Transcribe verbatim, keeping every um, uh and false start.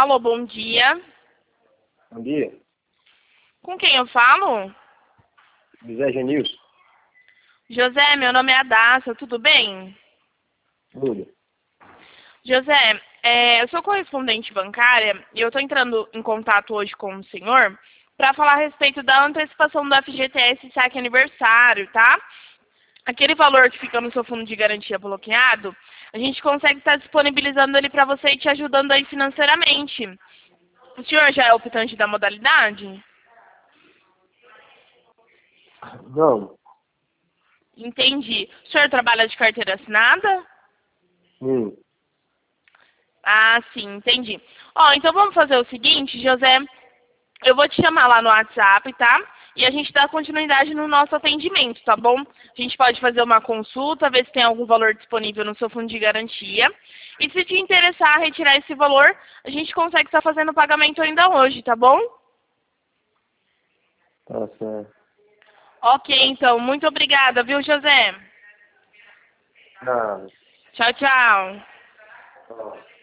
Alô, bom dia. Bom dia. Com quem eu falo? José Genilson. José, meu nome é Adassa, tudo bem? Tudo. José, é, eu sou correspondente bancária e eu estou entrando em contato hoje com o senhor para falar a respeito da antecipação do F G T S Saque Aniversário, tá? Aquele valor que fica no seu fundo de garantia bloqueado, a gente consegue estar disponibilizando ele para você e te ajudando aí financeiramente. O senhor já é optante da modalidade? Não. Entendi. O senhor trabalha de carteira assinada? Hum. Ah, sim, entendi. Ó, então vamos fazer o seguinte, José, eu vou te chamar lá no WhatsApp, tá? E a gente dá continuidade no nosso atendimento, tá bom? A gente pode fazer uma consulta, ver se tem algum valor disponível no seu fundo de garantia. E se te interessar retirar esse valor, a gente consegue estar fazendo o pagamento ainda hoje, tá bom? Tá certo. Ok, então. Muito obrigada, viu, José? Nada. Tchau, tchau. Ó.